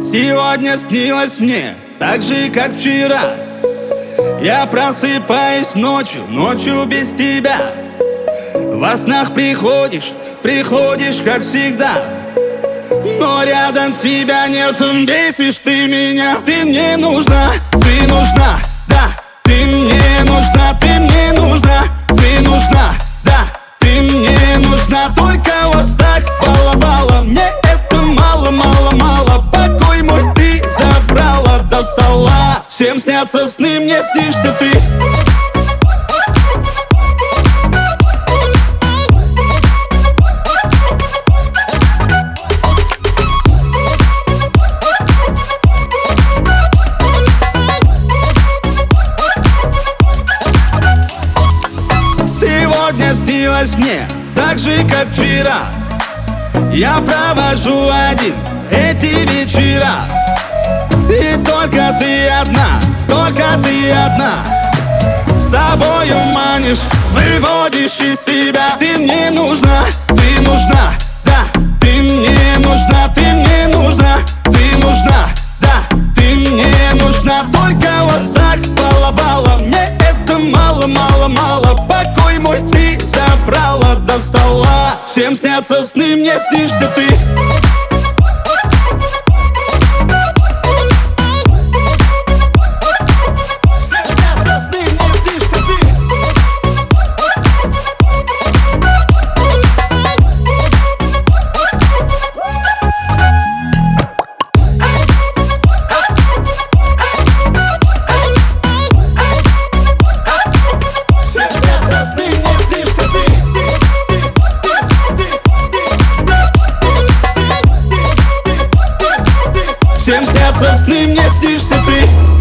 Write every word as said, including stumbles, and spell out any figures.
Сегодня снилось мне так же, как вчера. Я просыпаюсь ночью, ночью без тебя. Во снах приходишь, приходишь, как всегда. Но рядом тебя нету, бесишь ты меня. Ты мне нужна, ты нужна, да. Ты мне нужна, ты мне нужна, ты нужна, да. Ты мне нужна, только вот так баловала. Мне это мало, мало, мало. Покой мой ты забрала до стола. Всем снятся сны, мне снишься ты. Сегодня снилось мне так же, как вчера. Я провожу один эти вечера. И только ты одна, только ты одна. Собою манишь, выводишь из себя. Ты мне нужна, ты нужна, да. Ты мне нужна, ты мне нужна, ты нужна, да. Ты мне нужна, только вот так баловала. Мне это мало, мало, мало. Покой мой ты забрала до стола. Всем снятся сны, мне снишься ты. Всем снятся сны, мне снишься ты.